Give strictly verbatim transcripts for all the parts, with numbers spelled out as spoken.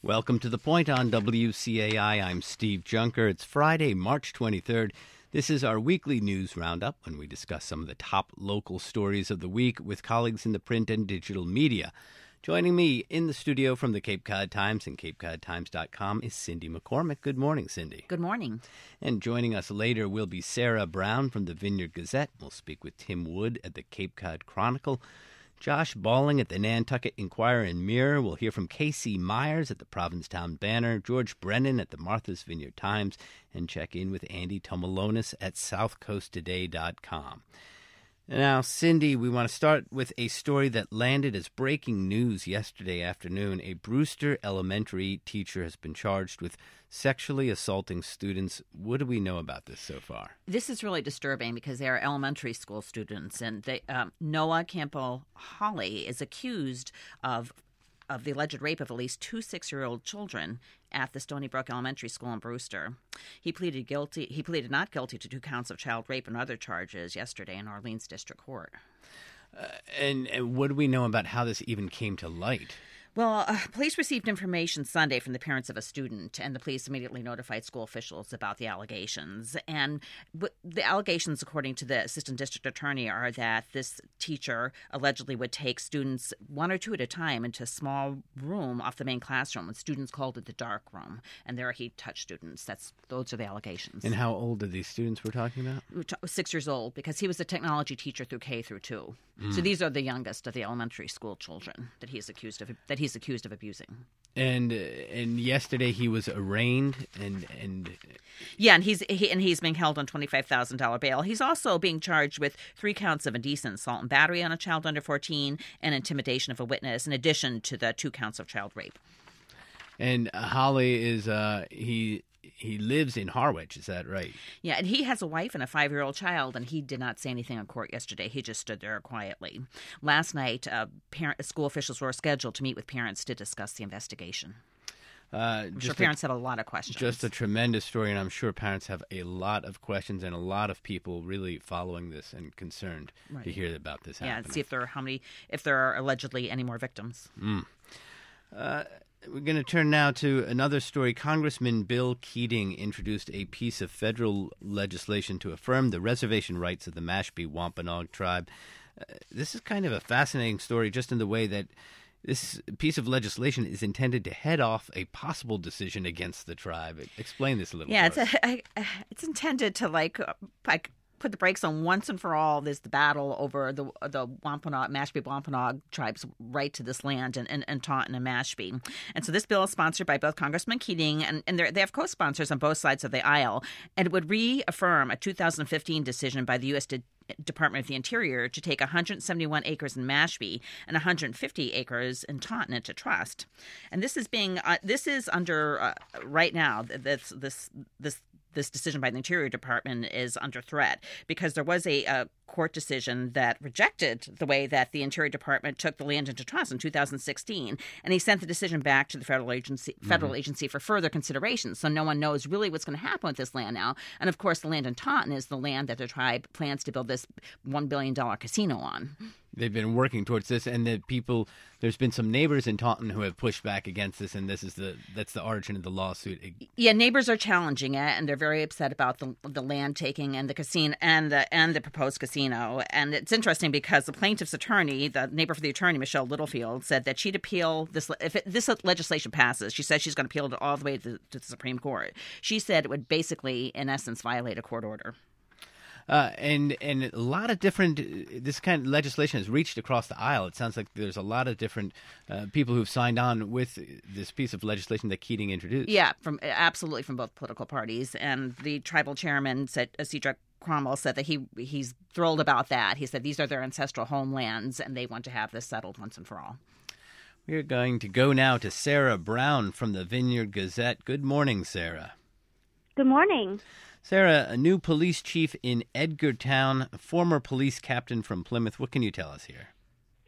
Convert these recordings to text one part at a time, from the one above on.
Welcome to The Point on W C A I. I'm Steve Junker. It's Friday, March twenty-third. This is our weekly news roundup when we discuss some of the top local stories of the week with colleagues in the print and digital media. Joining me in the studio from the Cape Cod Times and cape cod times dot com is Cindy McCormick. Good morning, Cindy. Good morning. And joining us later will be Sarah Brown from the Vineyard Gazette. We'll speak with Tim Wood at the Cape Cod Chronicle. Josh Balling at the Nantucket Enquirer and Mirror. We'll hear from Casey Myers at the Provincetown Banner, George Brennan at the Martha's Vineyard Times, and check in with Andy Tomalonis at south coast today dot com. Now, Cindy, we want to start with a story that landed as breaking news yesterday afternoon. A Brewster Elementary teacher has been charged with sexually assaulting students. What do we know about this so far? This is really disturbing because they are elementary school students, and they, um, Noah Campbell Hawley is accused of of the alleged rape of at least two six-year-old children at the Stony Brook Elementary School in Brewster. He pleaded guilty. He pleaded not guilty to two counts of child rape and other charges yesterday in Orleans District Court. Uh, and, and what do we know about how this even came to light? Well, uh, police received information Sunday from the parents of a student, and the police immediately notified school officials about the allegations. And w- the allegations, according to the assistant district attorney, are that this teacher allegedly would take students one or two at a time into a small room off the main classroom, and students called it the dark room. And there he touched students. That's those are the allegations. And how old are these students we're talking about? We're t- six years old, because he was a technology teacher through K through two. Mm. So these are the youngest of the elementary school children that he's accused of that he He's accused of abusing. And uh, and yesterday he was arraigned and and yeah, and he's he, and he's being held on twenty-five thousand dollars bail. He's also being charged with three counts of indecent assault and battery on a child under fourteen and intimidation of a witness, in addition to the two counts of child rape. And Holly is uh, he. He lives in Harwich, is that right? Yeah, and he has a wife and a five-year-old child, and he did not say anything in court yesterday. He just stood there quietly. Last night, uh, parent, school officials were scheduled to meet with parents to discuss the investigation. Uh, I'm sure parents a, have a lot of questions. Just a tremendous story, and I'm sure parents have a lot of questions and a lot of people really following this and concerned right. to hear about this yeah, happening. Yeah, and see if there are how many, if there are allegedly any more victims. Mm. Uh We're going to turn now to another story. Congressman Bill Keating introduced a piece of federal legislation to affirm the reservation rights of the Mashpee Wampanoag tribe. Uh, this is kind of a fascinating story just in the way that this piece of legislation is intended to head off a possible decision against the tribe. Explain this a little bit. Yeah, it's, a, I, it's intended to, like, like put the brakes on once and for all this the battle over the the Wampanoag, Mashpee Wampanoag tribes' right to this land in, in, in Taunton and Mashpee. And so this bill is sponsored by both Congressman Keating, and, and they have co-sponsors on both sides of the aisle, and it would reaffirm a two thousand fifteen decision by the U S. De- Department of the Interior to take one hundred seventy-one acres in Mashpee and one hundred fifty acres in Taunton into trust. And this is being uh, this is under uh, right now this this this this decision by the Interior Department is under threat because there was a, a court decision that rejected the way that the Interior Department took the land into trust in two thousand sixteen, and he sent the decision back to the federal agency federal mm-hmm. agency for further consideration. So no one knows really what's going to happen with this land now. And of course, the land in Taunton is the land that the tribe plans to build this one billion dollars casino on. They've been working towards this, and the people. There's been some neighbors in Taunton who have pushed back against this, and this is the that's the origin of the lawsuit. Yeah, neighbors are challenging it, and they're very upset about the the land taking and the casino and the and the proposed casino. And it's interesting because the plaintiff's attorney, the neighbor for the attorney, Michelle Littlefield, said that she'd appeal this if it, this legislation passes. She said she's going to appeal it all the way to, to the Supreme Court. She said it would basically, in essence, violate a court order. Uh, and and a lot of different this kind of legislation has reached across the aisle. It sounds like there's a lot of different uh, people who've signed on with this piece of legislation that Keating introduced. Yeah, from absolutely from both political parties. And the tribal chairman said, Cedric Cromwell, said that he he's thrilled about that. He said these are their ancestral homelands, and they want to have this settled once and for all. We're going to go now to Sarah Brown from the Vineyard Gazette. Good morning, Sarah. Good morning. Sarah, a new police chief in Edgartown, a former police captain from Plymouth. What can you tell us here?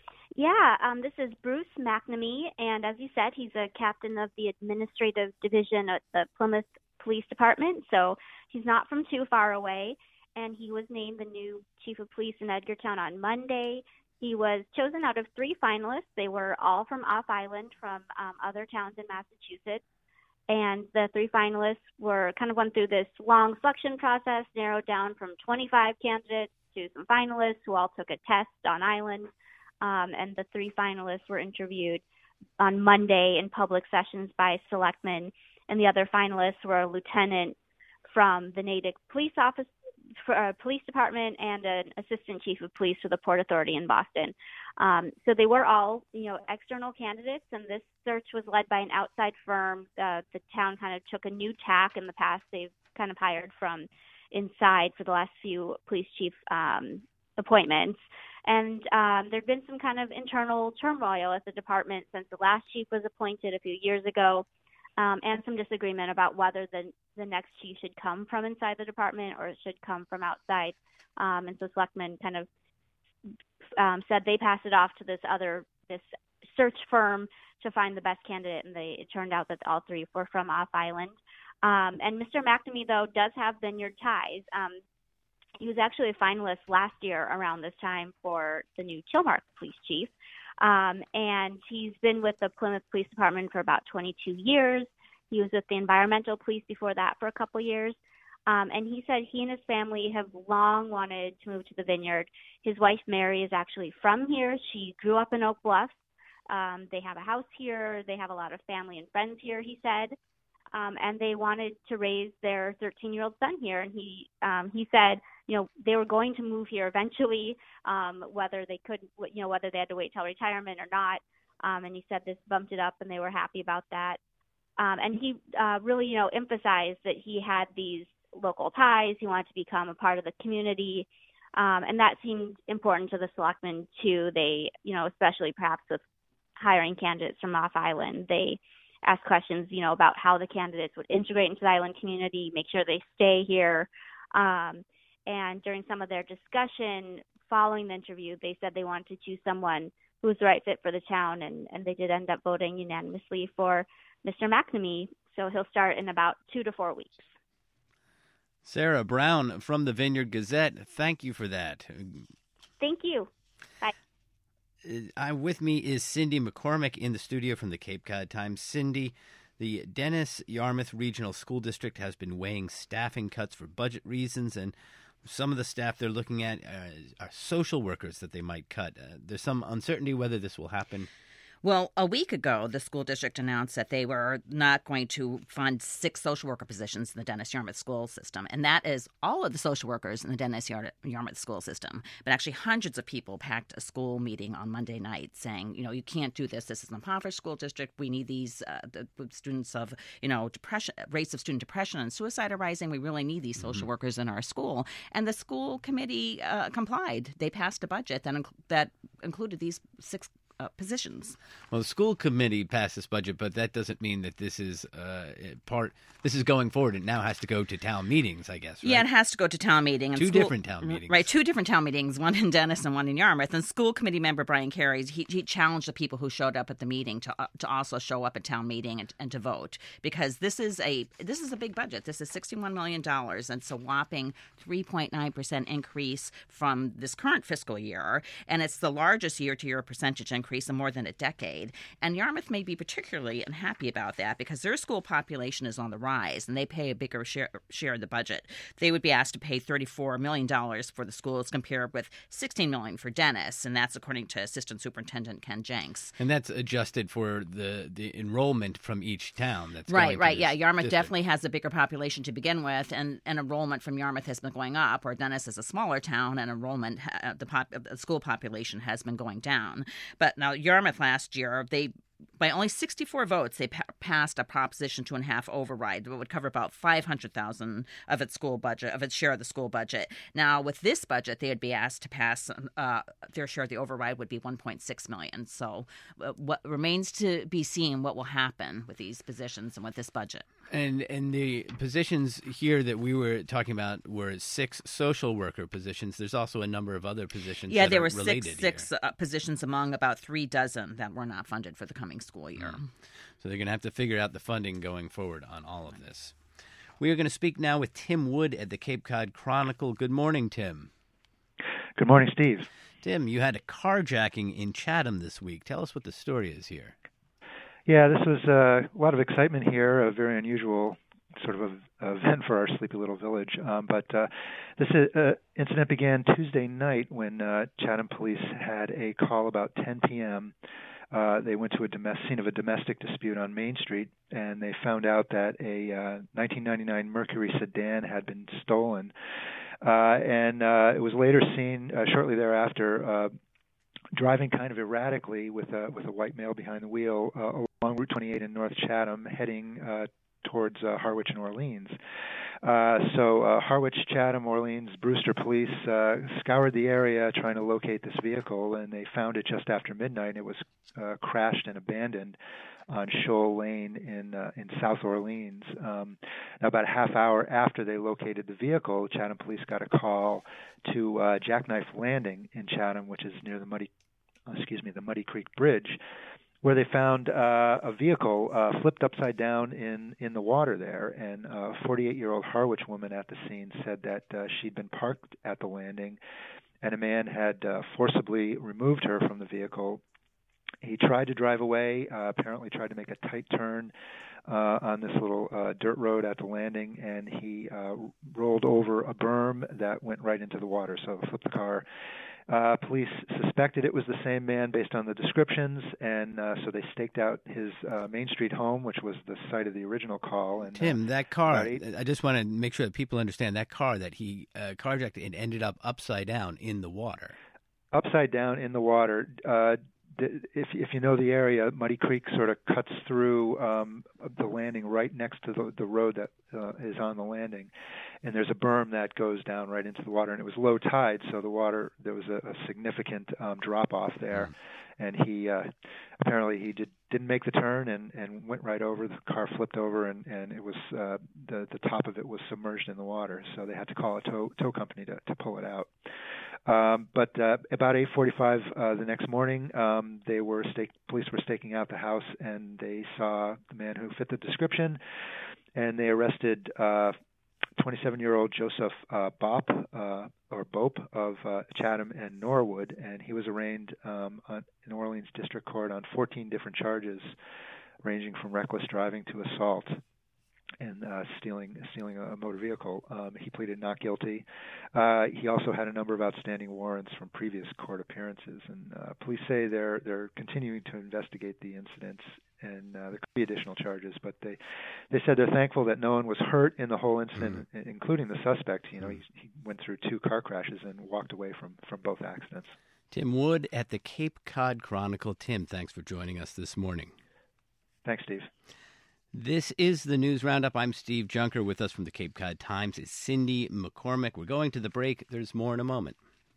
Yeah, um, this is Bruce McNamee, and as you said, he's a captain of the administrative division at the Plymouth Police Department, so he's not from too far away, and he was named the new chief of police in Edgartown on Monday. He was chosen out of three finalists. They were all from off island, from um, other towns in Massachusetts. And the three finalists were kind of went through this long selection process, narrowed down from twenty-five candidates to some finalists who all took a test on island. Um, and the three finalists were interviewed on Monday in public sessions by selectmen. And the other finalists were a lieutenant from the Natick Police Office, uh, Police Department, and an assistant chief of police for the Port Authority in Boston. Um, so they were all, you know, external candidates, and this search was led by an outside firm. Uh, the town kind of took a new tack. In the past, they've kind of hired from inside for the last few police chief um, appointments. And um, there had been some kind of internal turmoil at the department since the last chief was appointed a few years ago, um, and some disagreement about whether the, the next chief should come from inside the department or it should come from outside. Um, and so selectmen kind of um, said they passed it off to this other, this search firm to find the best candidate, and they, it turned out that all three were from off island. Um, and Mister McNamee, though, does have vineyard ties. Um, He was actually a finalist last year around this time for the new Chilmark police chief. Um, and he's been with the Plymouth Police Department for about twenty-two years. He was with the environmental police before that for a couple years. Um, and he said he and his family have long wanted to move to the Vineyard. His wife, Mary, is actually from here. She grew up in Oak Bluff. Um, they have a house here. They have a lot of family and friends here, he said. Um, and they wanted to raise their thirteen-year-old son here. And he um, he said, you know, they were going to move here eventually, um, whether they could, you know, whether they had to wait till retirement or not. Um, and he said this bumped it up, and they were happy about that. Um, and he uh, really, you know, emphasized that he had these local ties. He wanted to become a part of the community, um, and that seemed important to the selectmen too. They, you know, especially perhaps with hiring candidates from off island, they ask questions, you know, about how the candidates would integrate into the island community, make sure they stay here. Um, and during some of their discussion following the interview, they said they wanted to choose someone who was the right fit for the town, and, and they did end up voting unanimously for Mister McNamee. So he'll start in about two to four weeks. Sarah Brown from the Vineyard Gazette, thank you for that. Thank you. Bye. Uh, with me is Cindy McCormick in the studio from the Cape Cod Times. Cindy, the Dennis-Yarmouth Regional School District has been weighing staffing cuts for budget reasons, and some of the staff they're looking at are, are social workers that they might cut. Uh, there's some uncertainty whether this will happen. Well, a week ago, the school district announced that they were not going to fund six social worker positions in the Dennis-Yarmouth school system. And that is all of the social workers in the Dennis-Yarmouth school system. But actually, hundreds of people packed a school meeting on Monday night saying, you know, you can't do this. This is an impoverished school district. We need these uh, the students of, you know, depression, rates of student depression and suicide are rising. We really need these social mm-hmm. workers in our school. And the school committee uh, complied. They passed a budget that, inc- that included these six Uh, positions. Well, the school committee passed this budget, but that doesn't mean that this is uh, part. This is going forward. It now has to go to town meetings, I guess. Right? Yeah, it has to go to town meeting. And two school, different town meetings, right? Two different town meetings, one in Dennis and one in Yarmouth. And school committee member Brian Carey, he, he challenged the people who showed up at the meeting to uh, to also show up at town meeting and, and to vote, because this is a this is a big budget. This is sixty-one million dollars, and it's a whopping three point nine percent increase from this current fiscal year, and it's the largest year-to-year percentage increase in more than a decade. And Yarmouth may be particularly unhappy about that because their school population is on the rise, and they pay a bigger share, share of the budget. They would be asked to pay thirty-four million dollars for the schools, compared with sixteen million dollars for Dennis, and that's according to Assistant Superintendent Ken Jenks. And that's adjusted for the, the enrollment from each town. That's right, right, yeah. Yarmouth district. definitely has a bigger population to begin with, and, and enrollment from Yarmouth has been going up, where Dennis is a smaller town, and enrollment, uh, the, pop, the school population has been going down. But now Yarmouth last year, they by only sixty-four votes, they pa- passed a Proposition two and a half override that would cover about five hundred thousand dollars of its school budget, of its share of the school budget. Now, with this budget, they would be asked to pass uh, their share of the override would be one point six million dollars. So, uh, what remains to be seen what will happen with these positions and with this budget. And and the positions here that we were talking about were six social worker positions. There's also a number of other positions. Yeah, that there are were related six six here. Uh, positions among about three dozen that were not funded for the coming school year. Mm. So they're going to have to figure out the funding going forward on all of this. We are going to speak now with Tim Wood at the Cape Cod Chronicle. Good morning, Tim. Good morning, Steve. Tim, you had a carjacking in Chatham this week. Tell us what the story is here. Yeah, this was uh, a lot of excitement here, a very unusual sort of a, event for our sleepy little village. Um, but uh, this uh, incident began Tuesday night when uh, Chatham police had a call about ten p.m. Uh, they went to a domestic, scene of a domestic dispute on Main Street, and they found out that a uh, nineteen ninety-nine Mercury sedan had been stolen. Uh, and uh, it was later seen uh, shortly thereafter uh, driving kind of erratically with a, with a white male behind the wheel uh, along Route twenty-eight in North Chatham, heading uh, towards uh, Harwich and Orleans. Uh, so uh, Harwich, Chatham, Orleans, Brewster police uh, scoured the area trying to locate this vehicle, and they found it just after midnight. It was uh, crashed and abandoned on Shoal Lane in uh, in South Orleans. Um, now, about a half hour after they located the vehicle, Chatham police got a call to uh, Jackknife Landing in Chatham, which is near the Muddy, uh, excuse me, the Muddy Creek Bridge, where they found uh, a vehicle uh, flipped upside down in, in the water there. And a forty-eight-year-old Harwich woman at the scene said that uh, she'd been parked at the landing, and a man had uh, forcibly removed her from the vehicle. He tried to drive away, uh, apparently tried to make a tight turn uh, on this little uh, dirt road at the landing, and he uh, rolled over a berm that went right into the water, so flipped the car. Uh, police suspected it was the same man based on the descriptions, and uh, so they staked out his uh, Main Street home, which was the site of the original call. And Tim, uh, that car, eight, I just want to make sure that people understand that car that he uh, carjacked, it ended up upside down in the water. Upside down in the water. Uh, If if you know the area, Muddy Creek sort of cuts through um, the landing right next to the, the road that uh, is on the landing, and there's a berm that goes down right into the water. And it was low tide, so the water there was a, a significant um, drop off there, and he uh, apparently he did didn't make the turn and, and went right over. The car flipped over, and, and it was uh, the the top of it was submerged in the water, so they had to call a tow tow company to to pull it out. Um, but uh, about eight forty-five uh, the next morning, um, they were stake, police were staking out the house, and they saw the man who fit the description, and they arrested uh, twenty-seven-year-old Joseph uh, Bopp uh, or Bope of uh, Chatham and Norwood, and he was arraigned um, on, in Orleans District Court on fourteen different charges, ranging from reckless driving to assault and uh, stealing stealing a motor vehicle. Um, he pleaded not guilty. Uh, he also had a number of outstanding warrants from previous court appearances, and uh, police say they're they're continuing to investigate the incidents, and uh, there could be additional charges. But they they said they're thankful that no one was hurt in the whole incident, mm-hmm. including the suspect. You know, he, he went through two car crashes and walked away from from both accidents. Tim Wood at the Cape Cod Chronicle. Tim, thanks for joining us this morning. Thanks, Steve. This is the News Roundup. I'm Steve Junker. With us from the Cape Cod Times is Cindy McCormick. We're going to the break. There's more in a moment.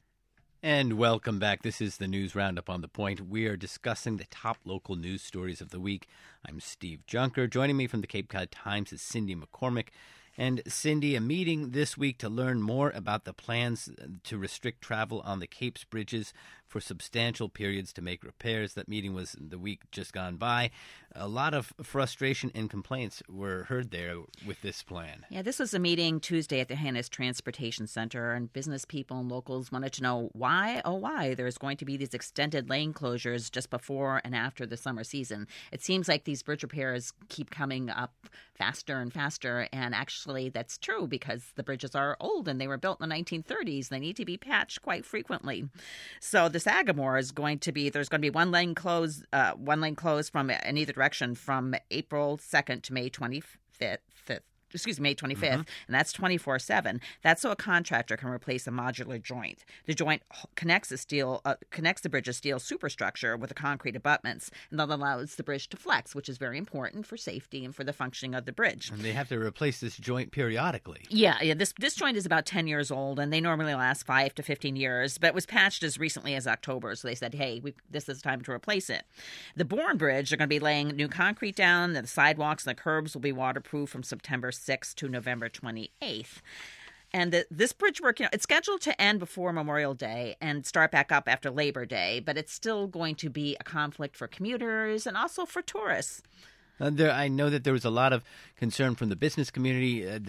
And welcome back. This is the News Roundup on The Point. We are discussing the top local news stories of the week. I'm Steve Junker. Joining me from the Cape Cod Times is Cindy McCormick. And Cindy, a meeting this week to learn more about the plans to restrict travel on the Cape's bridges for substantial periods to make repairs. That meeting was the week just gone by. A lot of frustration and complaints were heard there with this plan. Yeah, this was a meeting Tuesday at the Hannah's Transportation Center, and business people and locals wanted to know why, oh why, there's going to be these extended lane closures just before and after the summer season. It seems like these bridge repairs keep coming up faster and faster, and actually that's true because the bridges are old and they were built in the nineteen thirties. They need to be patched quite frequently. So the Sagamore is going to be, there's going to be one lane closed, uh, one lane closed from in either direction from April second to May twenty-fifth. Excuse me, May twenty-fifth, mm-hmm. and that's twenty-four seven. That's so a contractor can replace a modular joint. The joint connects the steel, uh, connects the bridge's steel superstructure with the concrete abutments, and that allows the bridge to flex, which is very important for safety and for the functioning of the bridge. And they have to replace this joint periodically. Yeah, yeah. This this joint is about ten years old, and they normally last five to fifteen years, but it was patched as recently as October, so they said, hey, we, this is time to replace it. The Bourne Bridge, they're going to be laying new concrete down, the sidewalks and the curbs will be waterproof from September sixth to November twenty-eighth. And the, this bridge work, you know, it's scheduled to end before Memorial Day and start back up after Labor Day, but it's still going to be a conflict for commuters and also for tourists. Uh, there, I know that there was a lot of concern from the business community uh, that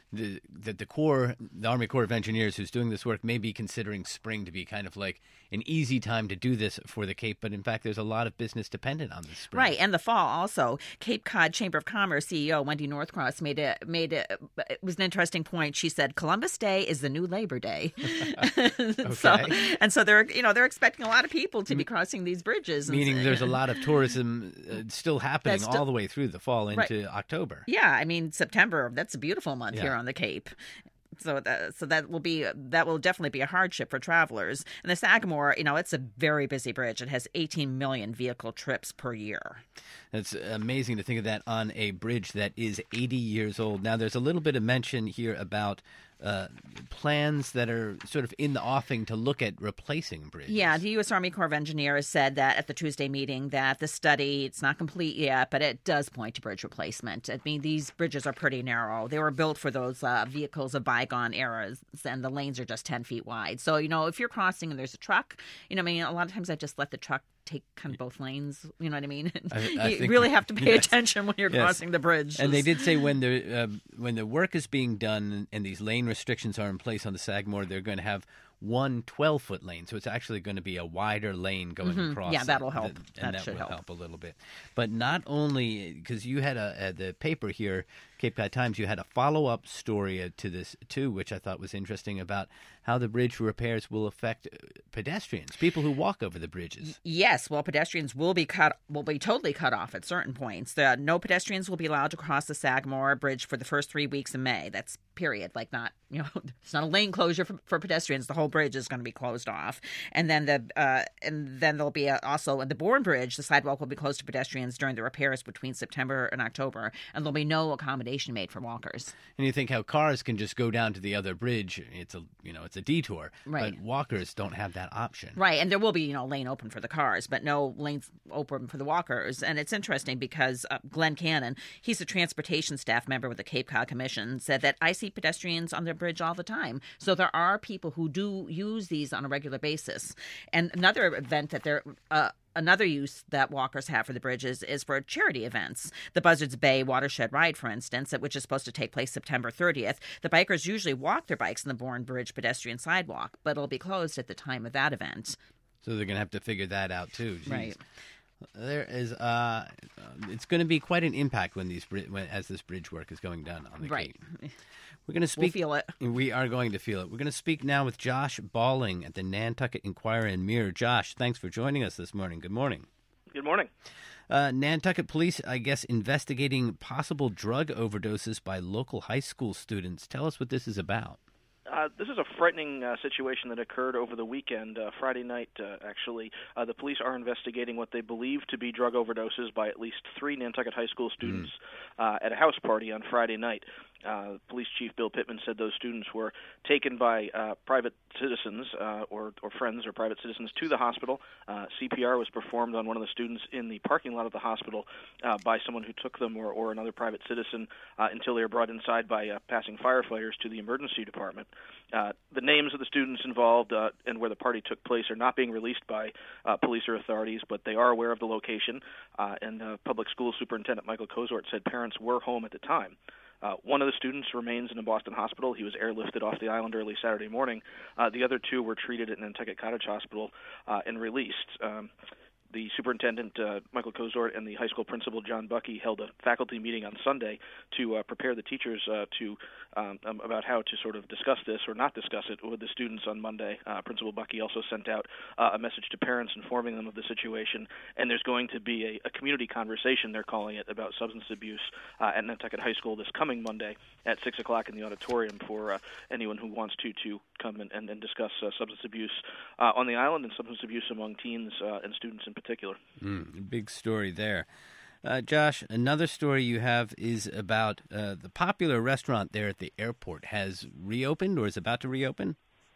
the that the Corps, the Army Corps of Engineers, who's doing this work, may be considering spring to be kind of like an easy time to do this for the Cape, but in fact, there's a lot of business dependent on this spring. Right, and the fall also. Cape Cod Chamber of Commerce C E O Wendy Northcross made a made a, it was an interesting point. She said Columbus Day is the new Labor Day. Okay. so, and so they're you know they're expecting a lot of people to be crossing these bridges. Meaning and, there's a lot of tourism uh, still happening still, all the way through the fall into right. October. Yeah, I mean September. That's a beautiful month Yeah. here on the Cape. So that so that will be that will definitely be a hardship for travelers. And the Sagamore, you know, it's a very busy bridge. It has eighteen million vehicle trips per year. It's amazing to think of that on a bridge that is eighty years old. Now, there's a little bit of mention here about uh, plans that are sort of in the offing to look at replacing bridges. Yeah, the U S Army Corps of Engineers said that at the Tuesday meeting that the study, it's not complete yet, but it does point to bridge replacement. I mean, these bridges are pretty narrow. They were built for those uh, vehicles of bygone eras, and the lanes are just ten feet wide. So, you know, if you're crossing and there's a truck, you know, I mean, a lot of times I just let the truck take kind of both lanes. You know what I mean? I, I you think, really have to pay yes. attention when you're Yes. crossing the bridge. And they did say when the uh, when the work is being done and these lane restrictions are in place on the Sagamore, they're going to have one twelve-foot lane. So it's actually going to be a wider lane going Mm-hmm. across. Yeah, that'll help. The, That and that, should will help. help a little bit. But not only, because you had a, a the paper here, Cape Cod Times, you had a follow-up story to this, too, which I thought was interesting, about how the bridge repairs will affect pedestrians, people who walk over the bridges. Yes, well, pedestrians will be cut will be totally cut off at certain points. The, no pedestrians will be allowed to cross the Sagamore Bridge for the first three weeks of May. That's period. Like not, you know, it's not a lane closure for, for pedestrians. The whole bridge is going to be closed off, and then the uh, and then there'll be a, also in the Bourne Bridge, the sidewalk will be closed to pedestrians during the repairs between September and October, and there'll be no accommodation made for walkers. And you think how cars can just go down to the other bridge. It's a you know it's a detour, Right. but walkers don't have that option. Right, and there will be, you know, lane open for the cars, but no lanes open for the walkers. And it's interesting because uh, Glenn Cannon, he's a transportation staff member with the Cape Cod Commission, said that I see pedestrians on the bridge all the time. So there are people who do use these on a regular basis. And another event that they're uh, Another use that walkers have for the bridges is for charity events. The Buzzards Bay Watershed Ride, for instance, which is supposed to take place September thirtieth. The bikers usually walk their bikes in the Bourne Bridge pedestrian sidewalk, but it'll be closed at the time of that event. So they're going to have to figure that out too. Jeez. Right. There is, uh, it's going to be quite an impact when these bri- when, as this bridge work is going down on the Right. Cape. We're going to We'll speak. feel it. We are going to feel it. We're going to speak now with Josh Balling at the Nantucket Inquirer and Mirror. Josh, thanks for joining us this morning. Good morning. Good morning. Uh, Nantucket police, I guess, investigating possible drug overdoses by local high school students. Tell us what this is about. Uh, this is a frightening uh, situation that occurred over the weekend, uh, Friday night, uh, actually. Uh, the police are investigating what they believe to be drug overdoses by at least three Nantucket high school students mm. uh, at a house party on Friday night. Uh, Police Chief Bill Pittman said those students were taken by uh, private citizens uh, or, or friends or private citizens to the hospital. Uh, C P R was performed on one of the students in the parking lot of the hospital uh, by someone who took them or, or another private citizen uh, until they were brought inside by uh, passing firefighters to the emergency department. Uh, the names of the students involved uh, and where the party took place are not being released by uh, police or authorities, but they are aware of the location. Uh, and uh, Public School Superintendent Michael Kozort said parents were home at the time. Uh, one of the students remains in a Boston hospital. He was airlifted off the island early Saturday morning. Uh, the other two were treated at Nantucket Cottage Hospital uh, and released. Um, The superintendent, uh, Michael Kozort, and the high school principal, John Buckey, held a faculty meeting on Sunday to uh, prepare the teachers uh, to um, um, about how to sort of discuss this or not discuss it with the students on Monday. Uh, Principal Buckey also sent out uh, a message to parents informing them of the situation, and there's going to be a, a community conversation, they're calling it, about substance abuse uh, at Nantucket High School this coming Monday at six o'clock in the auditorium for uh, anyone who wants to to come and, and, and discuss uh, substance abuse uh, on the island and substance abuse among teens uh, and students in particular. Mm, big story there. Uh, Josh, another story you have is about uh, the popular restaurant there at the airport has reopened or is about to reopen?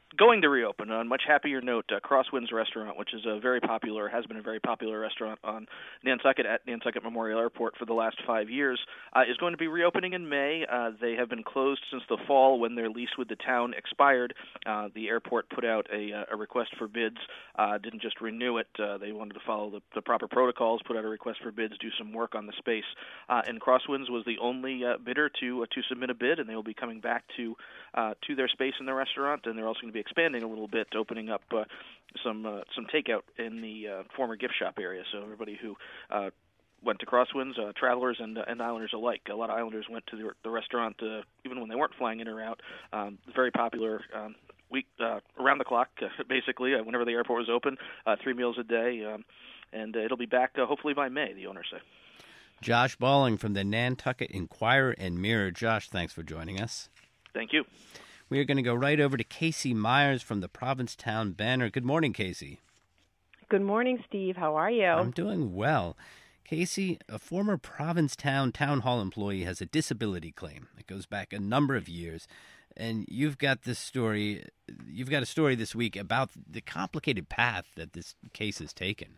going to reopen. On a much happier note, uh, Crosswinds Restaurant, which is a very popular, has been a very popular restaurant on Nantucket at Nantucket Memorial Airport for the last five years, uh, is going to be reopening in May. Uh, they have been closed since the fall when their lease with the town expired. Uh, the airport put out a, a request for bids, uh, didn't just renew it. Uh, they wanted to follow the, the proper protocols, put out a request for bids, do some work on the space. Uh, and Crosswinds was the only uh, bidder to uh, to submit a bid, and they will be coming back to uh, to their space in the restaurant, and they're also going to be expanding a little bit, opening up uh, some uh, some takeout in the uh, former gift shop area. So everybody who uh, went to Crosswinds, uh, travelers and uh, and Islanders alike, a lot of Islanders went to the, the restaurant uh, even when they weren't flying in or out. Um, very popular. Um, week uh, around the clock, uh, basically, uh, whenever the airport was open, uh, three meals a day, um, and uh, it'll be back uh, hopefully by May, the owners say. Josh Balling from the Nantucket Inquirer and Mirror. Josh, thanks for joining us. Thank you. We are going to go right over to Casey Myers from the Provincetown Banner. Good morning, Casey. Good morning, Steve. How are you? I'm doing well. Casey, a former Provincetown Town Hall employee has a disability claim that goes back a number of years. And you've got this story, you've got a story this week about the complicated path that this case has taken.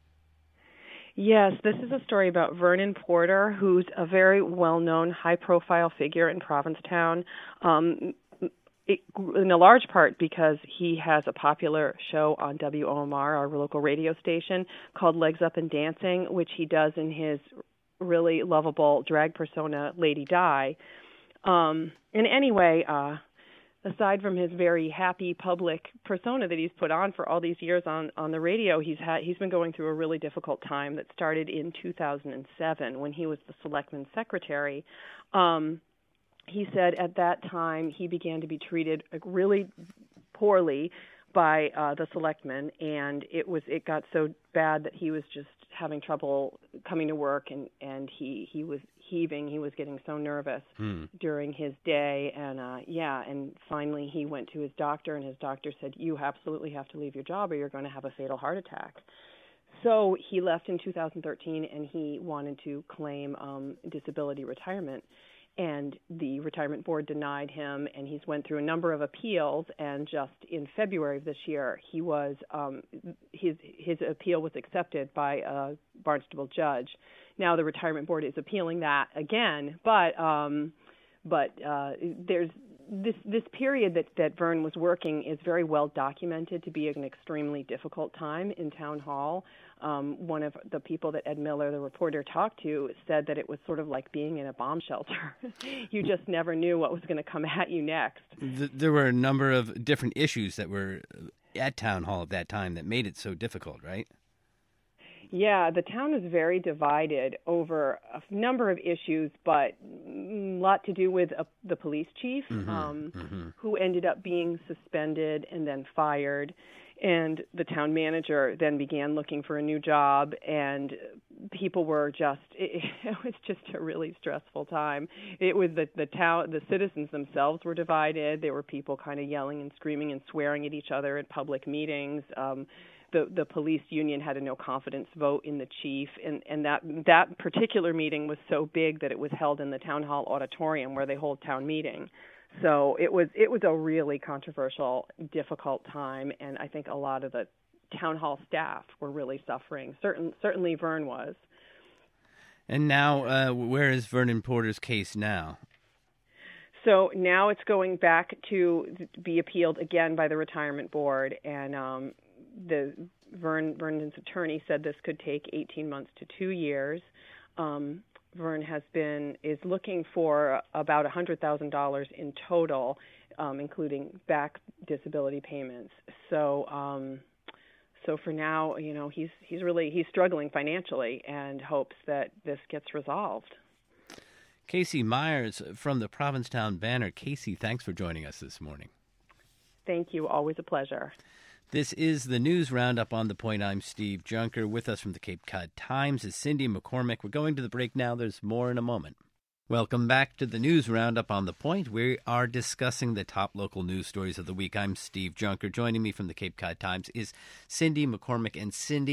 Yes, this is a story about Vernon Porter, who's a very well-known, high-profile figure in Provincetown, um, it, in a large part because he has a popular show on W O M R, our local radio station, called Legs Up and Dancing, which he does in his really lovable drag persona, Lady Di. Um, and anyway, uh, aside from his very happy public persona that he's put on for all these years on, on the radio, he's had he's been going through a really difficult time that started in two thousand seven when he was the selectman's secretary. Um, he said at that time he began to be treated really poorly by uh, the selectmen, and it was it got so bad that he was just having trouble coming to work, and, and he, he was heaving. He was getting so nervous hmm. during his day, and uh, yeah, and finally he went to his doctor, and his doctor said, you absolutely have to leave your job or you're going to have a fatal heart attack. So he left in two thousand thirteen, and he wanted to claim um, disability retirement. And the retirement board denied him, and he's went through a number of appeals. And just in February of this year, he was um, his his appeal was accepted by a Barnstable judge. Now the retirement board is appealing that again, but um, but uh, there's this this period that that Vern was working is very well documented to be an extremely difficult time in town hall. Um, one of the people that Ed Miller, the reporter, talked to said that it was sort of like being in a bomb shelter. You just never knew what was going to come at you next. There were a number of different issues that were at town hall at that time that made it so difficult, right? Yeah, the town was very divided over a number of issues, but a lot to do with uh, the police chief, mm-hmm, um, mm-hmm. who ended up being suspended and then fired. And the town manager then began looking for a new job, and people were just, it, it was just a really stressful time. It was the, the town, the citizens themselves were divided. There were people kind of yelling and screaming and swearing at each other at public meetings. Um, the, the police union had a no confidence vote in the chief, and, and that, that particular meeting was so big that it was held in the town hall auditorium where they hold town meeting. So it was it was a really controversial, difficult time, and I think a lot of the town hall staff were really suffering. Certain, certainly Vern was. And now, uh, where is Vernon Porter's case now? So now it's going back to be appealed again by the retirement board, and um, the Vern Vernon's attorney said this could take eighteen months to two years. Um, Vern has been is looking for about one hundred thousand dollars in total, um, including back disability payments. So, um, so for now, you know, he's he's really he's struggling financially and hopes that this gets resolved. Casey Myers from the Provincetown Banner. Casey, thanks for joining us this morning. Thank you. Always a pleasure. This is the News Roundup on The Point. I'm Steve Junker. With us from the Cape Cod Times is Cindy McCormick. We're going to the break now. There's more in a moment. Welcome back to the News Roundup on The Point. We are discussing the top local news stories of the week. I'm Steve Junker. Joining me from the Cape Cod Times is Cindy McCormick. And Cindy,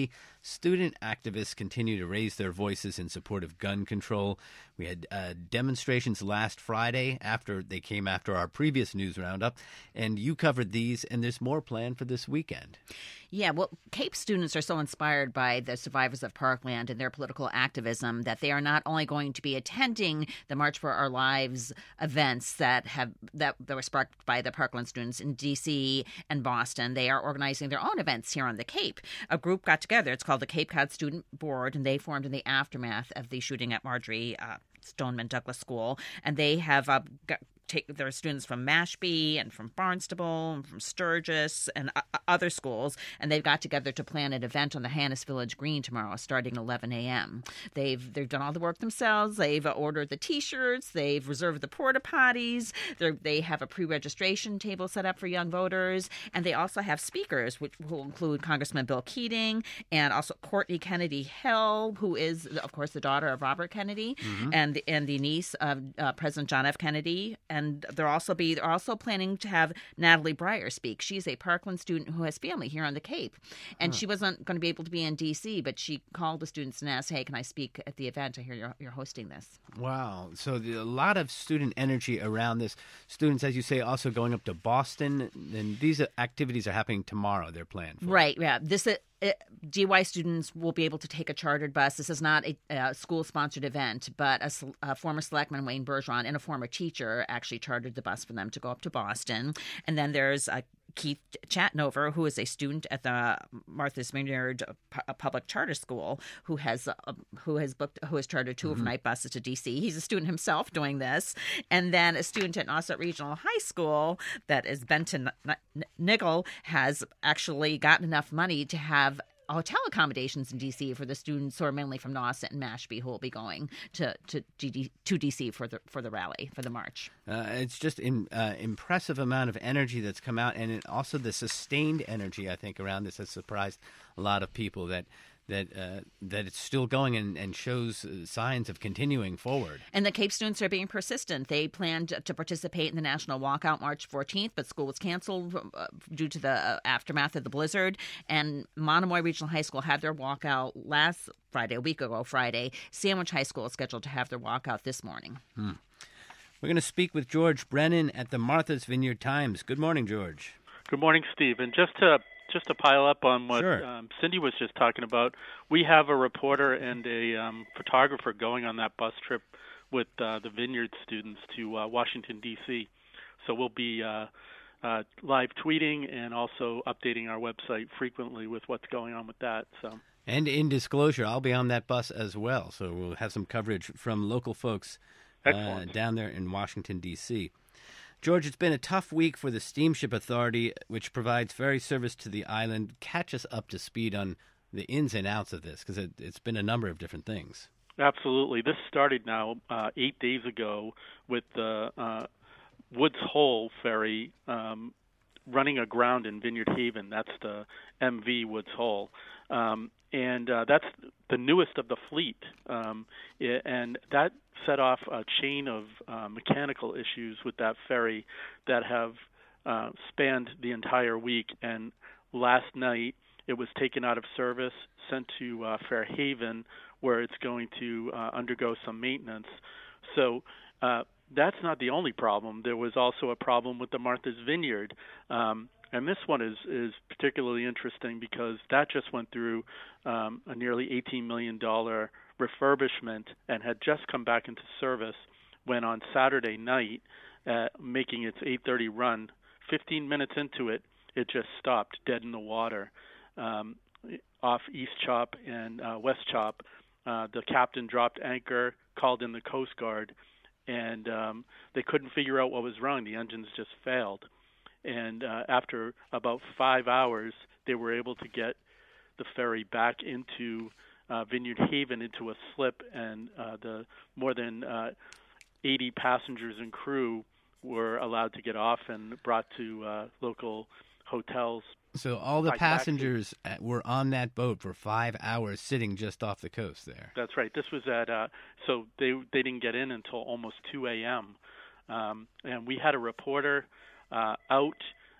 student activists continue to raise their voices in support of gun control. We had uh, demonstrations last Friday after they came after our previous news roundup, and you covered these, and there's more planned for this weekend. Yeah, well, Cape students are so inspired by the survivors of Parkland and their political activism that they are not only going to be attending the March for Our Lives events that have that, that were sparked by the Parkland students in D C and Boston. They are organizing their own events here on the Cape. A group got together. It's called the Cape Cod Student Board, and they formed in the aftermath of the shooting at Marjorie uh, Stoneman Douglas School, and they have uh, got Take, there are students from Mashpee and from Barnstable and from Sturgis and uh, other schools, and they've got together to plan an event on the Hannes Village Green tomorrow starting at eleven a.m. They've they've done all the work themselves. They've ordered the T-shirts. They've reserved the porta potties. They're, they have a pre-registration table set up for young voters, and they also have speakers, which will include Congressman Bill Keating and also Courtney Kennedy Hill, who is, of course, the daughter of Robert Kennedy, mm-hmm. and and the niece of uh, President John F. Kennedy. And they're also be they're also planning to have Natalie Breyer speak. She's a Parkland student who has family here on the Cape, and huh. she wasn't going to be able to be in D C, but she called the students and asked, "Hey, can I speak at the event? I hear you're, you're hosting this." Wow! So the, a lot of student energy around this. Students, as you say, also going up to Boston, and these activities are happening tomorrow. They're planned for. Right. Yeah. This. Uh, It, D Y students will be able to take a chartered bus. This is not a, a school-sponsored event, but a, a former selectman, Wayne Bergeron, and a former teacher actually chartered the bus for them to go up to Boston. And then there's a Keith Chatnover, who is a student at the Martha's Vineyard Public Charter School, who has uh, who has booked who has chartered two mm-hmm. overnight buses to D C. He's a student himself doing this, and then a student at Nauset Regional High School, that is Benton Niggle, has actually gotten enough money to have hotel accommodations in D C for the students who are mainly from Nauset and Mashpee, who will be going to to, to D C for the for the rally, for the march. Uh, it's just an uh, impressive amount of energy that's come out, and it also the sustained energy, I think, around this has surprised a lot of people that that uh, that it's still going and, and shows signs of continuing forward. And the Cape students are being persistent. They planned to participate in the National Walkout March fourteenth, but school was canceled uh, due to the uh, aftermath of the blizzard. And Monomoy Regional High School had their walkout last Friday, a week ago Friday. Sandwich High School is scheduled to have their walkout this morning. Hmm. We're going to speak with George Brennan at the Martha's Vineyard Times. Good morning, George. Good morning, Steve. And just to Just to pile up on what sure. um, Cindy was just talking about, we have a reporter and a um, photographer going on that bus trip with uh, the Vineyard students to uh, Washington, D C. So we'll be uh, uh, live tweeting and also updating our website frequently with what's going on with that. So. And in disclosure, I'll be on that bus as well, so we'll have some coverage from local folks uh, down there in Washington, D C George, it's been a tough week for the Steamship Authority, which provides ferry service to the island. Catch us up to speed on the ins and outs of this, because it, it's been a number of different things. Absolutely. This started now uh, eight days ago with the uh, Woods Hole ferry um, running aground in Vineyard Haven. That's the M V Woods Hole. Um, and uh, that's the newest of the fleet. Um, and that set off a chain of uh, mechanical issues with that ferry that have uh, spanned the entire week. And last night it was taken out of service, sent to uh, Fairhaven, where it's going to uh, undergo some maintenance. So uh, that's not the only problem. There was also a problem with the Martha's Vineyard. Um, and this one is, is particularly interesting because that just went through um, a nearly eighteen million dollars refurbishment and had just come back into service when on Saturday night, uh, making its eight thirty run, fifteen minutes into it, it just stopped dead in the water um, off East Chop and uh, West Chop. Uh, the captain dropped anchor, called in the Coast Guard, and um, they couldn't figure out what was wrong. The engines just failed. And uh, after about five hours, they were able to get the ferry back into uh, Vineyard Haven into a slip, and uh, the more than uh, eighty passengers and crew were allowed to get off and brought to uh, local hotels. So all the passengers taxi. were on that boat for five hours sitting just off the coast there. That's right. This was at, uh, so they they didn't get in until almost two a.m. Um, and we had a reporter uh, out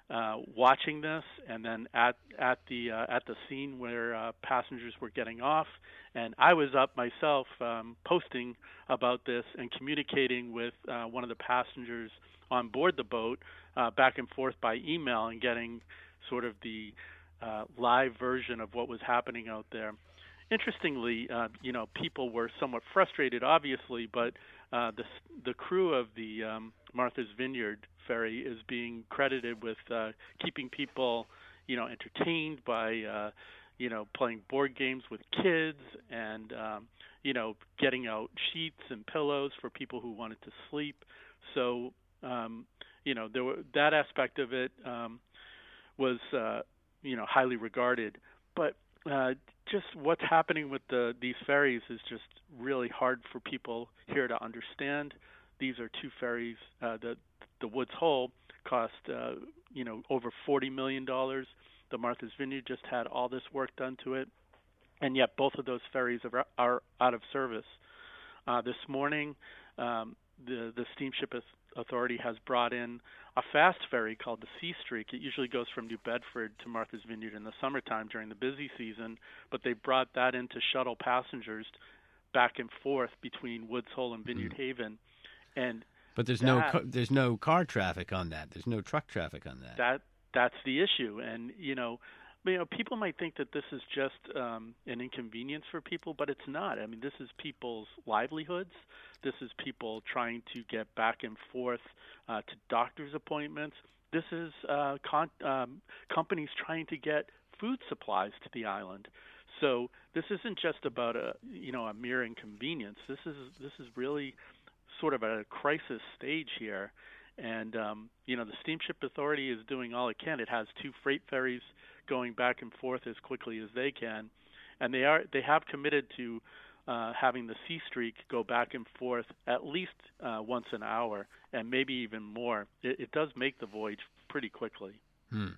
uh, watching this, and then at at the uh, at the scene where uh, passengers were getting off, and I was up myself um, posting about this and communicating with uh, one of the passengers on board the boat uh, back and forth by email and getting sort of the uh, live version of what was happening out there. Interestingly, uh, you know, people were somewhat frustrated, obviously, but uh, the the crew of the um, Martha's Vineyard ferry is being credited with uh, keeping people, you know, entertained by, uh, you know, playing board games with kids and, um, you know, getting out sheets and pillows for people who wanted to sleep. So, um, you know, there were, that aspect of it um, was, uh, you know, highly regarded, but. Uh, just what's happening with the these ferries is just really hard for people here to understand. These are two ferries. Uh, the the Woods Hole cost uh, you know over forty million dollars. The Martha's Vineyard just had all this work done to it, and yet both of those ferries are, are out of service. Uh, this morning, um, the the Steamship Authority has brought in a fast ferry called the Sea Streak. It usually goes from New Bedford to Martha's Vineyard in the summertime during the busy season, but they brought that in to shuttle passengers back and forth between Woods Hole and Vineyard mm. Haven. And but there's that, no car, there's no car traffic on that. There's no truck traffic on that. That that's the issue, and you know. You know, people might think that this is just um, an inconvenience for people, but it's not. I mean, this is people's livelihoods. This is people trying to get back and forth uh, to doctor's appointments. This is uh, con- um, companies trying to get food supplies to the island. So this isn't just about a you know a mere inconvenience. This is this is really sort of a crisis stage here. And, um, you know, the Steamship Authority is doing all it can. It has two freight ferries going back and forth as quickly as they can. And they are they have committed to uh, having the Sea Streak go back and forth at least uh, once an hour and maybe even more. It, it does make the voyage pretty quickly. Hmm.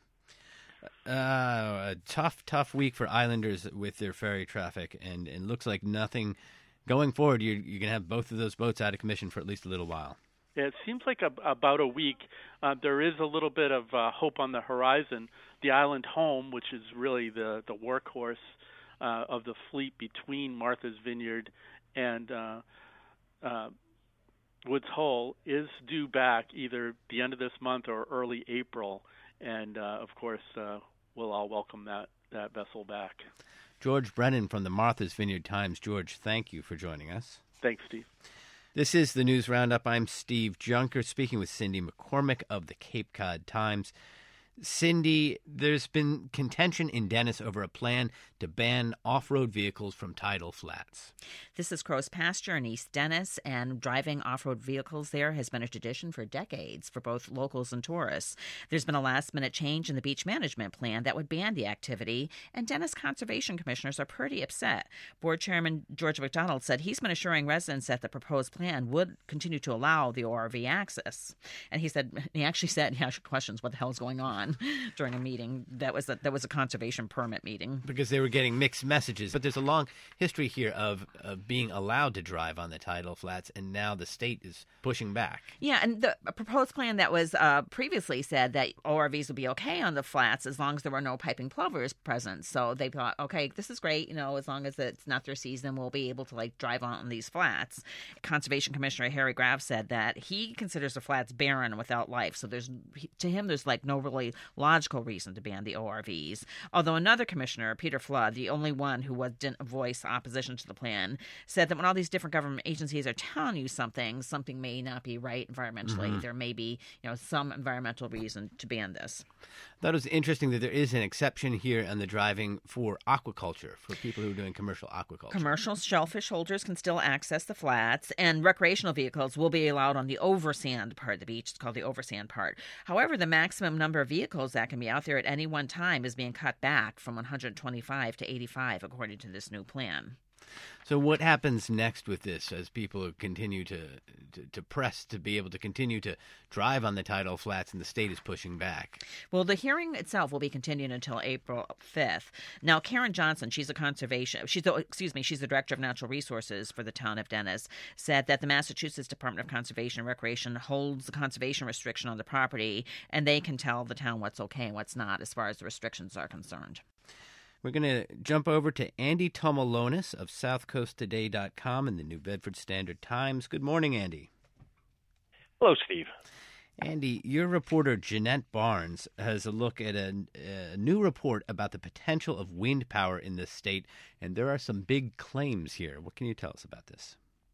Uh, a tough, tough week for islanders with their ferry traffic. And it looks like nothing going forward. You're, you're going to have both of those boats out of commission for at least a little while. It seems like a, about a week. Uh, there is a little bit of uh, hope on the horizon. The Island Home, which is really the, the workhorse uh, of the fleet between Martha's Vineyard and uh, uh, Woods Hole, is due back either the end of this month or early April. And, uh, of course, uh, we'll all welcome that, that vessel back. George Brennan from the Martha's Vineyard Times. George, thank you for joining us. Thanks, Steve. This is the News Roundup. I'm Steve Junker, speaking with Cindy McCormick of the Cape Cod Times. Cindy, there's been contention in Dennis over a plan to ban off-road vehicles from tidal flats. This is Crow's Pasture in East Dennis, and driving off-road vehicles there has been a tradition for decades for both locals and tourists. There's been a last-minute change in the beach management plan that would ban the activity, and Dennis Conservation Commissioners are pretty upset. Board Chairman George McDonald said he's been assuring residents that the proposed plan would continue to allow the O R V access. And he said, he actually said, he asked questions, what the hell is going on? During a meeting that was a, that was a conservation permit meeting, because they were getting mixed messages. But there's a long history here of, of being allowed to drive on the tidal flats, and now the state is pushing back. Yeah, and the proposed plan that was uh, previously said that O R Vs would be okay on the flats as long as there were no piping plovers present. So they thought, okay, this is great, you know, as long as it's not their season, we'll be able to like drive on these flats. Conservation Commissioner Harry Graff said that he considers the flats barren without life. So there's to him, there's like no really logical reason to ban the O R Vs. Although another commissioner, Peter Flood, the only one who was, didn't voice opposition to the plan, said that when all these different government agencies are telling you something, something may not be right environmentally. Mm-hmm. There may be, you know, some environmental reason to ban this. That was interesting that there is an exception here on the driving for aquaculture, for people who are doing commercial aquaculture. Commercial shellfish holders can still access the flats, and recreational vehicles will be allowed on the oversand part of the beach. It's called the oversand part. However, the maximum number of vehicles that can be out there at any one time is being cut back from one hundred twenty-five to eighty-five, according to this new plan. So what happens next with this as people continue to, to, to press to be able to continue to drive on the tidal flats and the state is pushing back? Well, the hearing itself will be continued until April fifth. Now, Karen Johnson, she's a conservation, she's the, excuse me, she's the director of natural resources for the town of Dennis, said that the Massachusetts Department of Conservation and Recreation holds the conservation restriction on the property, and they can tell the town what's okay and what's not as far as the restrictions are concerned. We're going to jump over to Andy Tomalonis of south coast today dot com and the New Bedford Standard Times. Good morning, Andy. Hello, Steve. Andy, your reporter Jeanette Barnes has a look at a, a new report about the potential of wind power in this state, and there are some big claims here. What can you tell us about this?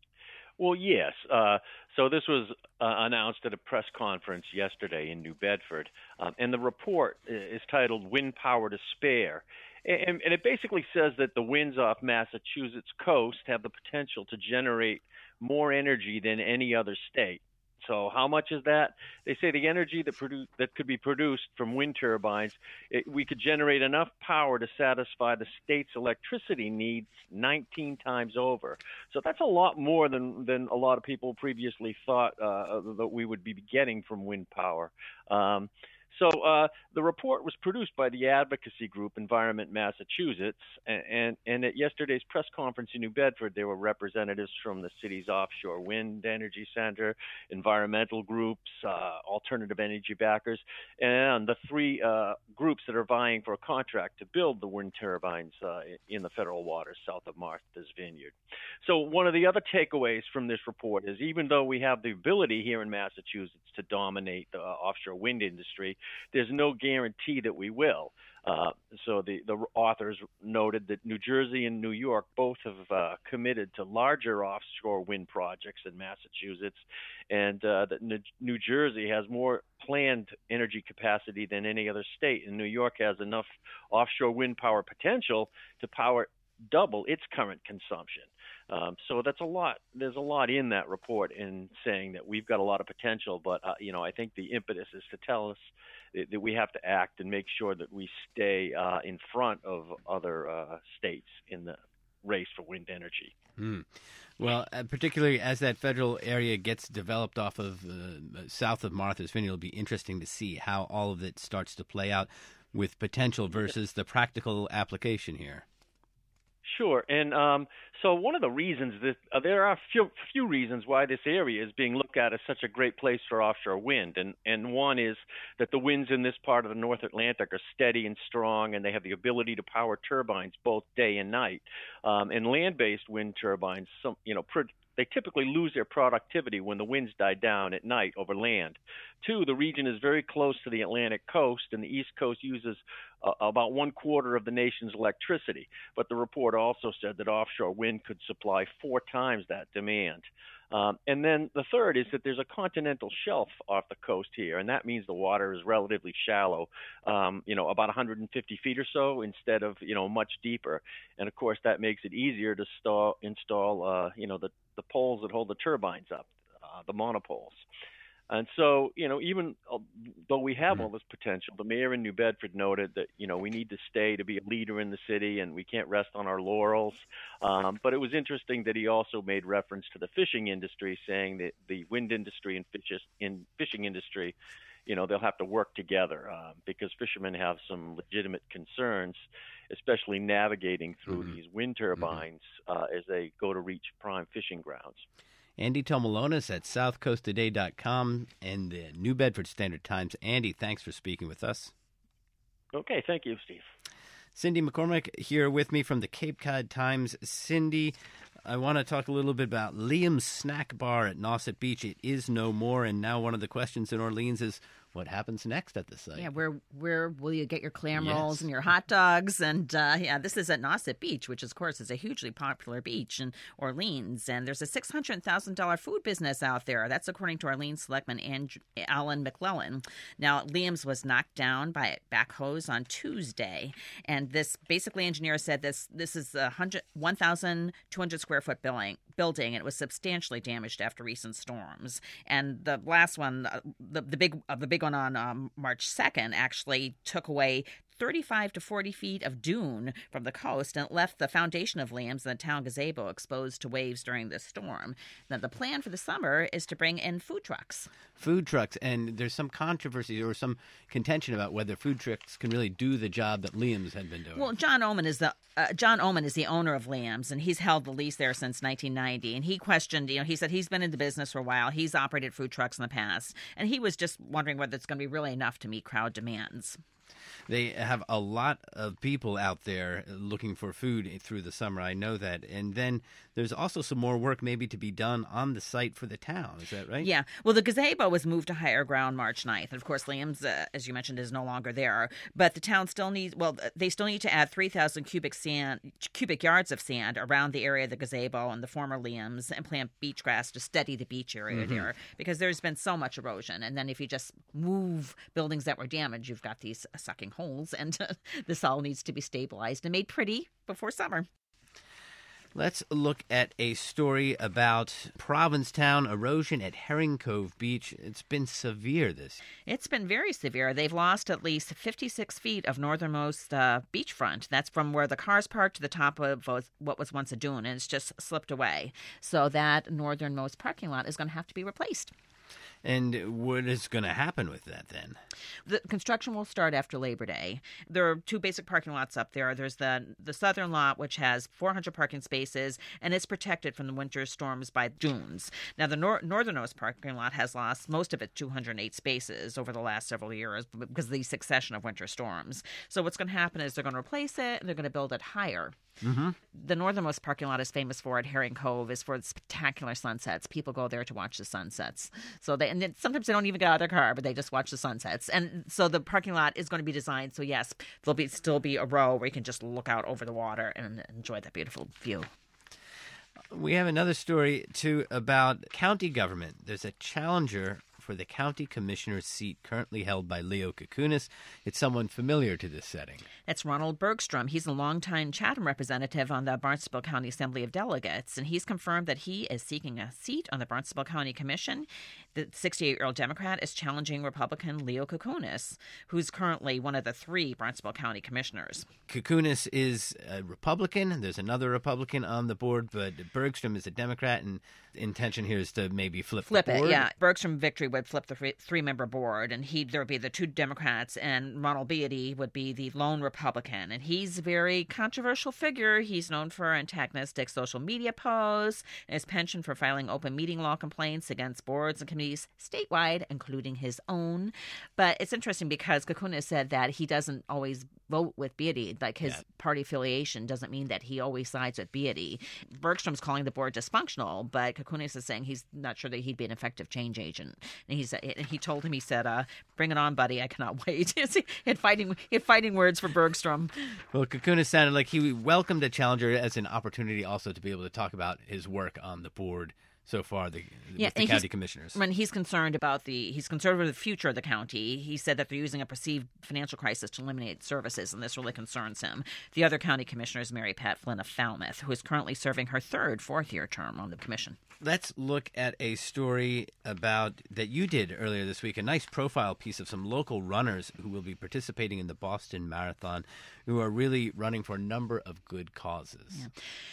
Well, yes. Uh, so this was uh, announced at a press conference yesterday in New Bedford, um, and the report is titled Wind Power to Spare. And, and it basically says that the winds off Massachusetts coast have the potential to generate more energy than any other state. So how much is that? They say the energy that produ- that could be produced from wind turbines, it, we could generate enough power to satisfy the state's electricity needs nineteen times over. So that's a lot more than, than a lot of people previously thought uh, that we would be getting from wind power. Um, So uh, the report was produced by the advocacy group Environment Massachusetts, and, and, and at yesterday's press conference in New Bedford, there were representatives from the city's Offshore Wind Energy Center, environmental groups, uh, alternative energy backers, and the three uh, groups that are vying for a contract to build the wind turbines uh, in the federal waters south of Martha's Vineyard. So one of the other takeaways from this report is even though we have the ability here in Massachusetts to dominate the uh, offshore wind industry, there's no guarantee that we will. Uh, so the, the authors noted that New Jersey and New York both have uh, committed to larger offshore wind projects than Massachusetts, and uh, that New, New Jersey has more planned energy capacity than any other state, and New York has enough offshore wind power potential to power double its current consumption. Um, so that's a lot. There's a lot in that report in saying that we've got a lot of potential, but uh, you know, I think the impetus is to tell us that, that we have to act and make sure that we stay uh, in front of other uh, states in the race for wind energy. Hmm. Well, uh, particularly as that federal area gets developed off of uh, south of Martha's Vineyard, it'll be interesting to see how all of it starts to play out with potential versus the practical application here. Sure, and um, so one of the reasons that uh, there are a few, few reasons why this area is being looked at as such a great place for offshore wind, and and one is that the winds in this part of the North Atlantic are steady and strong, and they have the ability to power turbines both day and night. Um, and land-based wind turbines, some you know. Pr- They typically lose their productivity when the winds die down at night over land. Two, the region is very close to the Atlantic coast, and the East Coast uses uh, about one quarter of the nation's electricity. But the report also said that offshore wind could supply four times that demand. Um, and then the third is that there's a continental shelf off the coast here, and that means the water is relatively shallow, um, you know, about one hundred fifty feet or so instead of, you know, much deeper. And, of course, that makes it easier to stall, install, uh, you know, the, the poles that hold the turbines up, uh, the monopoles. And so, you know, even though we have all this potential, the mayor in New Bedford noted that, you know, we need to stay to be a leader in the city and we can't rest on our laurels. Um, but it was interesting that he also made reference to the fishing industry, saying that the wind industry and fish, in fishing industry, you know, they'll have to work together uh, because fishermen have some legitimate concerns, especially navigating through mm-hmm. these wind turbines mm-hmm. uh, as they go to reach prime fishing grounds. Andy Tomalonis at south coast today dot com and the New Bedford Standard Times. Andy, thanks for speaking with us. Okay, thank you, Steve. Cindy McCormick here with me from the Cape Cod Times. Cindy, I want to talk a little bit about Liam's Snack Bar at Nauset Beach. It is no more, and now one of the questions in Orleans is, what happens next at the site? Yeah, where where will you get your clam yes. rolls and your hot dogs? And uh, yeah, this is at Nauset Beach, which of course is a hugely popular beach in Orleans. And there's a six hundred thousand dollars food business out there. That's according to Orleans Selectman Andrew, Alan McClellan. Now, Liam's was knocked down by backhoes on Tuesday. And this basically engineer said this this is a one thousand two hundred square foot building, building. And it was substantially damaged after recent storms. And the last one, the, the big uh, the big one on um, March second actually took away thirty-five to forty feet of dune from the coast, and it left the foundation of Liam's and the town gazebo exposed to waves during this storm. Now, the plan for the summer is to bring in food trucks. Food trucks, and there's some controversy or some contention about whether food trucks can really do the job that Liam's had been doing. Well, John Oman is the uh, John Oman is the owner of Liam's, and he's held the lease there since nineteen ninety. And he questioned, you know, he said he's been in the business for a while. He's operated food trucks in the past, and he was just wondering whether it's going to be really enough to meet crowd demands. They have a lot of people out there looking for food through the summer. I know that. And then there's also some more work maybe to be done on the site for the town. Is that right? Yeah. Well, the gazebo was moved to higher ground March ninth. And, of course, Liam's, uh, as you mentioned, is no longer there. But the town still needs, well, they still need to add three thousand cubic sand, cubic yards of sand around the area of the gazebo and the former Liam's, and plant beach grass to steady the beach area mm-hmm. there, because there's been so much erosion. And then if you just move buildings that were damaged, you've got these uh, sucking holes, and uh, this all needs to be stabilized and made pretty before summer. Let's look at a story about Provincetown erosion at Herring Cove Beach. It's been severe this. It's been very severe. They've lost at least fifty-six feet of northernmost uh, beachfront. That's from where the cars parked to the top of what was once a dune, and it's just slipped away. So that northernmost parking lot is going to have to be replaced. And what is going to happen with that then? The construction will start after Labor Day. There are two basic parking lots up there. There's the the southern lot, which has four hundred parking spaces, and it's protected from the winter storms by dunes. Now, the nor- northernmost parking lot has lost most of its two hundred eight spaces over the last several years because of the succession of winter storms. So what's going to happen is they're going to replace it, and they're going to build it higher. Mm-hmm. The northernmost parking lot is famous for at Herring Cove is for the spectacular sunsets. People go there to watch the sunsets. So they and then sometimes they don't even get out of their car, but they just watch the sunsets. And so the parking lot is going to be designed so yes, there'll be still be a row where you can just look out over the water and enjoy that beautiful view. We have another story too about county government. There's a challenger for the county commissioner's seat currently held by Leo Kukunis. It's someone familiar to this setting. That's Ronald Bergstrom. He's a longtime Chatham representative on the Barnstable County Assembly of Delegates, and he's confirmed that he is seeking a seat on the Barnstable County Commission. The sixty-eight-year-old Democrat is challenging Republican Leo Kukunis, who's currently one of the three Barnstable County commissioners. Kukunis is a Republican. There's another Republican on the board, but Bergstrom is a Democrat, and the intention here is to maybe flip, flip the board. it, yeah. Bergstrom victory would flip the three-member board, and he there would be the two Democrats, and Ronald Beatty would be the lone Republican. And he's a very controversial figure. He's known for antagonistic social media posts, and his penchant for filing open meeting law complaints against boards and committees statewide, including his own. But it's interesting because Kukunis said that he doesn't always vote with Beatty. Like his yeah. party affiliation doesn't mean that he always sides with Beatty. Bergstrom's calling the board dysfunctional, but Kukunis is saying he's not sure that he'd be an effective change agent. And he said, he told him, he said, uh, "Bring it on, buddy! I cannot wait." he had fighting, he had fighting words for Bergstrom. Well, Kukunis sounded like he welcomed a challenger as an opportunity also to be able to talk about his work on the board so far, the, yeah, with the county commissioners. When he's concerned about the, he's concerned with the future of the county. He said that they're using a perceived financial crisis to eliminate services, and this really concerns him. The other county commissioner is Mary Pat Flynn of Falmouth, who is currently serving her third fourth-year term on the commission. Let's look at a story about that you did earlier this week, a nice profile piece of some local runners who will be participating in the Boston Marathon, who are really running for a number of good causes. Yeah.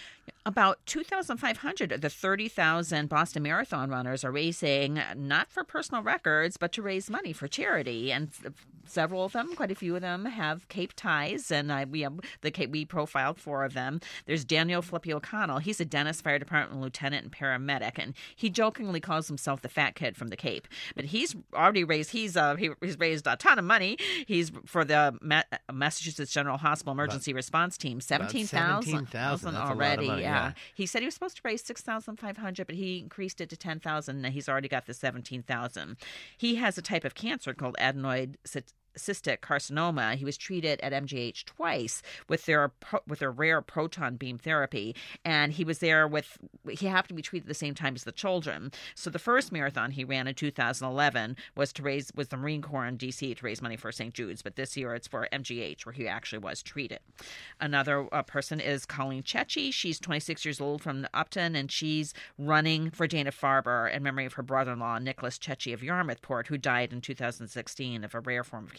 About two thousand five hundred of the thirty thousand Boston Marathon runners are racing not for personal records, but to raise money for charity. And several of them, quite a few of them, have Cape ties, and I, we have the Cape, we profiled four of them. There's Daniel Flippy O'Connell. He's a Dennis Fire Department lieutenant and paramedic, and he jokingly calls himself the fat kid from the Cape. But he's already raised, he's uh, he, he's raised a ton of money. He's for the Ma- Massachusetts General Hospital Emergency about, Response Team, seventeen thousand already. Money, yeah. yeah, he said he was supposed to raise six thousand five hundred, but he increased it to ten thousand. He's already got the seventeen thousand. He has a type of cancer called adenoid cystic carcinoma. He was treated at M G H twice with their with their rare proton beam therapy, and he was there with he happened to be treated at the same time as the children. So the first marathon he ran in two thousand eleven was to raise was the Marine Corps in D C to raise money for Saint Jude's, but this year it's for M G H where he actually was treated. Another uh, person is Colleen Chechi. She's twenty-six years old from Upton, and she's running for Dana-Farber in memory of her brother-in-law Nicholas Chechi of Yarmouthport, who died in two thousand sixteen of a rare form of cancer.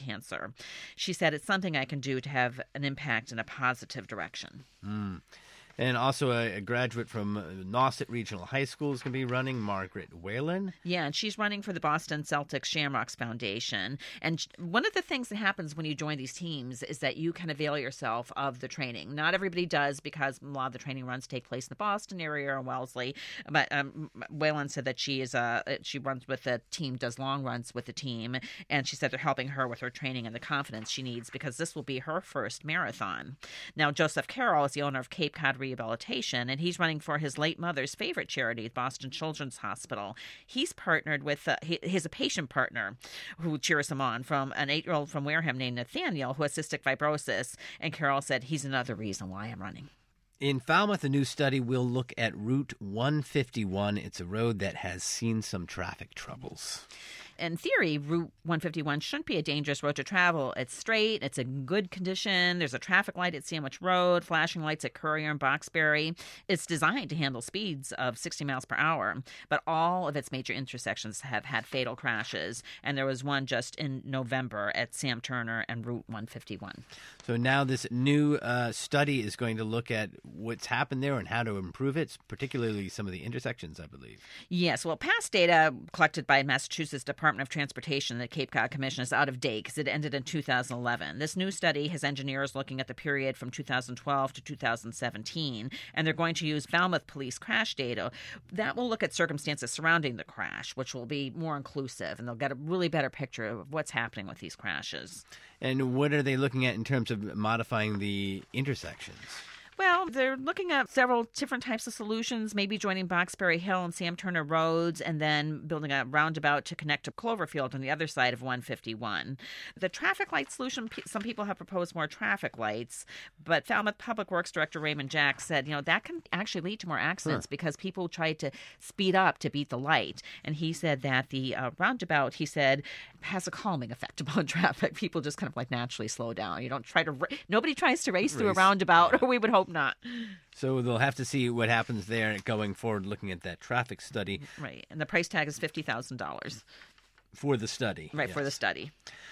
cancer. She said, it's something I can do to have an impact in a positive direction. Mm. And also a, a graduate from Nauset Regional High School is going to be running, Margaret Whalen. Yeah, and she's running for the Boston Celtics Shamrocks Foundation. And one of the things that happens when you join these teams is that you can avail yourself of the training. Not everybody does, because a lot of the training runs take place in the Boston area or Wellesley. But um, Whalen said that she is a, she runs with the team, does long runs with the team, and she said they're helping her with her training and the confidence she needs, because this will be her first marathon. Now, Joseph Carroll is the owner of Cape Cod Rehabilitation, and he's running for his late mother's favorite charity, Boston Children's Hospital. He's partnered with, uh, he, he's a patient partner who cheers him on, from an eight-year-old from Wareham named Nathaniel who has cystic fibrosis, and Carroll said, he's another reason why I'm running. In Falmouth, a new study will look at Route one fifty-one. It's a road that has seen some traffic troubles. In theory, Route one fifty-one shouldn't be a dangerous road to travel. It's straight. It's in good condition. There's a traffic light at Sandwich Road, flashing lights at Courier and Boxbury. It's designed to handle speeds of sixty miles per hour, but all of its major intersections have had fatal crashes, and there was one just in November at Sam Turner and Route one fifty-one. So now this new uh, study is going to look at what's happened there and how to improve it, particularly some of the intersections, I believe. Yes. Well, past data collected by Massachusetts Department of Transportation, the Cape Cod Commission, is out of date because it ended in two thousand eleven. This new study has engineers looking at the period from two thousand twelve to two thousand seventeen, and they're going to use Falmouth Police crash data. That will look at circumstances surrounding the crash, which will be more inclusive, and they'll get a really better picture of what's happening with these crashes. And what are they looking at in terms of modifying the intersections? Well, they're looking at several different types of solutions, maybe joining Boxbury Hill and Sam Turner Roads, and then building a roundabout to connect to Cloverfield on the other side of one fifty-one. The traffic light solution, some people have proposed more traffic lights, but Falmouth Public Works Director Raymond Jack said, you know, that can actually lead to more accidents, sure, because people try to speed up to beat the light. And he said that the uh, roundabout, he said, has a calming effect upon traffic. People just kind of like naturally slow down. You don't try to, nobody tries to race, race. through a roundabout, yeah. or we would hope not. So they'll have to see what happens there going forward, looking at that traffic study. Right, and the price tag is fifty thousand dollars. For the study. Right, yes. for the study.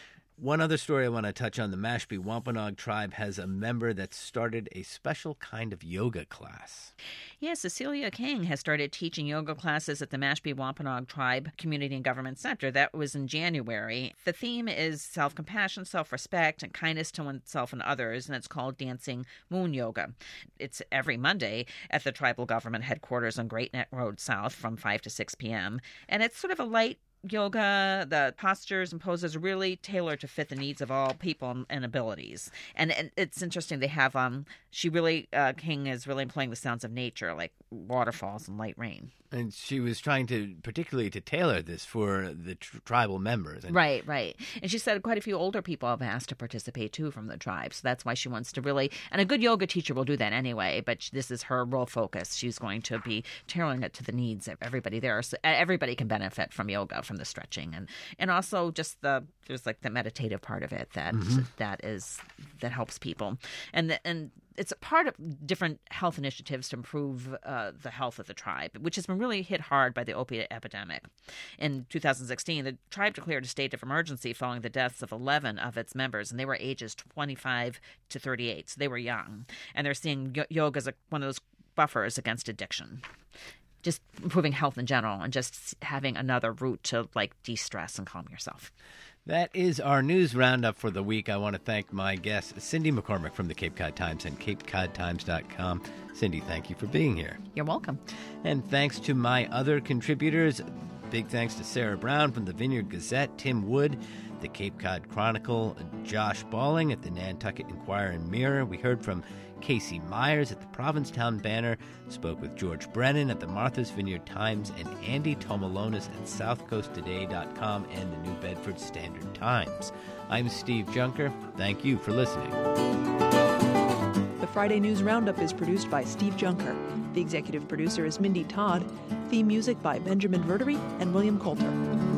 One other story I want to touch on, the Mashpee Wampanoag tribe has a member that started a special kind of yoga class. Yes, Cecilia King has started teaching yoga classes at the Mashpee Wampanoag Tribe Community and Government Center. That was in January. The theme is self-compassion, self-respect, and kindness to oneself and others, and it's called Dancing Moon Yoga. It's every Monday at the tribal government headquarters on Great Neck Road South from five to six p.m., and it's sort of a light yoga. The postures and poses are really tailored to fit the needs of all people and abilities. And, and it's interesting. They have, um, she really, uh, King is really employing the sounds of nature, like waterfalls and light rain. And she was trying to, particularly to tailor this for the tr- tribal members. And right, right. And she said quite a few older people have asked to participate, too, from the tribe. So that's why she wants to really, and a good yoga teacher will do that anyway, but this is her real focus. She's going to be tailoring it to the needs of everybody there. So everybody can benefit from yoga, from the stretching, and, and also just the, there's like the meditative part of it that mm-hmm. that is, that helps people. And the, and it's a part of different health initiatives to improve uh, the health of the tribe, which has been really hit hard by the opiate epidemic. In two thousand sixteen, the tribe declared a state of emergency following the deaths of eleven of its members, and they were ages twenty-five to thirty-eight, so they were young. And they're seeing yoga as a, one of those buffers against addiction. Just improving health in general and just having another route to like de-stress and calm yourself. That is our news roundup for the week. I want to thank my guest, Cindy McCormick from the Cape Cod Times and cape cod times dot com. Cindy, thank you for being here. You're welcome. And thanks to my other contributors. Big thanks to Sarah Brown from the Vineyard Gazette, Tim Wood, the Cape Cod Chronicle, Josh Balling at the Nantucket Enquirer and Mirror. We heard from Casey Myers at the Provincetown Banner, spoke with George Brennan at the Martha's Vineyard Times, and Andy Tomalonis at south coast today dot com and the New Bedford Standard Times. I'm Steve Junker. Thank you for listening. The Friday News Roundup is produced by Steve Junker. The executive producer is Mindy Todd. Theme music by Benjamin Verdery and William Coulter.